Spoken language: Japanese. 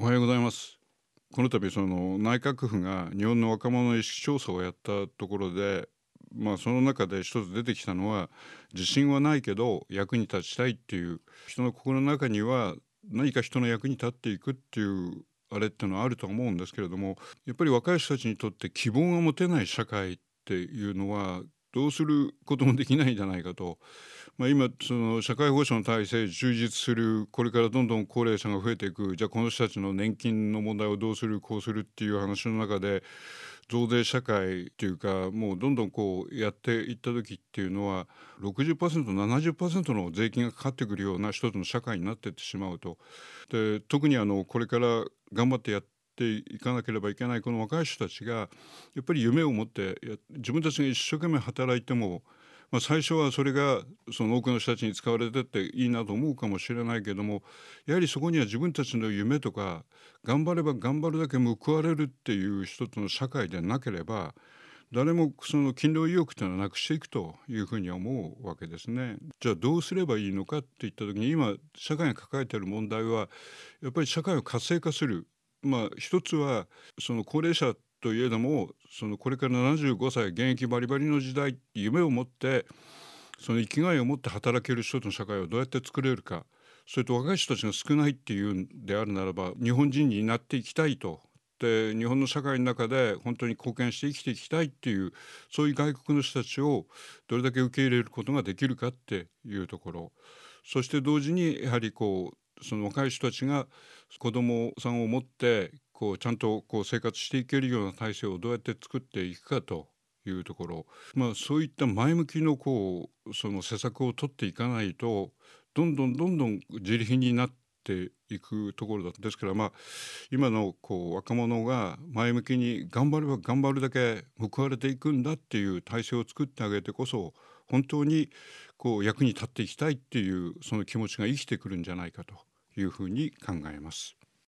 おはようございます。この度内閣府が日本の若者の意識調査をやったところで、その中で一つ出てきたのは、自信はないけど役に立ちたいっていう、人の心の中には何か人の役に立っていくっていうあれってのはあると思うんですけれども、やっぱり若い人たちにとって希望が持てない社会っていうのはどうすることもできないんじゃないかと。今その社会保障の体制充実する、これからどんどん高齢者が増えていく、じゃあこの人たちの年金の問題をどうするこうするっていう話の中で、増税社会っていうか、もうどんどんこうやっていった時っていうのは 60%70% の税金がかかってくるような一つの社会になっていってしまうと。で特にこれから頑張ってやっていかなければいけないこの若い人たちがやっぱり夢を持って自分たちが一生懸命働いても、最初はそれがその多くの人たちに使われてっていいなと思うかもしれないけども、やはりそこには自分たちの夢とか頑張れば頑張るだけ報われるっていう一つの社会でなければ、誰もその勤労意欲というのはなくしていくというふうに思うわけですね。じゃあどうすればいいのかっていった時に、今社会が抱えている問題はやっぱり社会を活性化する。一つはその高齢者といえども、そのこれから75歳現役バリバリの時代、夢を持ってその生きがいを持って働ける一つの社会をどうやって作れるか。それと若い人たちが少ないっていうんであるならば、日本人になっていきたいと。で日本の社会の中で本当に貢献して生きていきたいっていう、そういう外国の人たちをどれだけ受け入れることができるかっていうところ。そして同時にやはりその若い人たちが子供さんを持ってちゃんと生活していけるような体制をどうやって作っていくかというところ。そういった前向きのその施策を取っていかないと、どんどんどんどん自利品になっていくところだ。ですから今の若者が前向きに頑張れば頑張るだけ報われていくんだっていう体制を作ってあげてこそ、本当に役に立っていきたいっていうその気持ちが生きてくるんじゃないかというふうに考えます。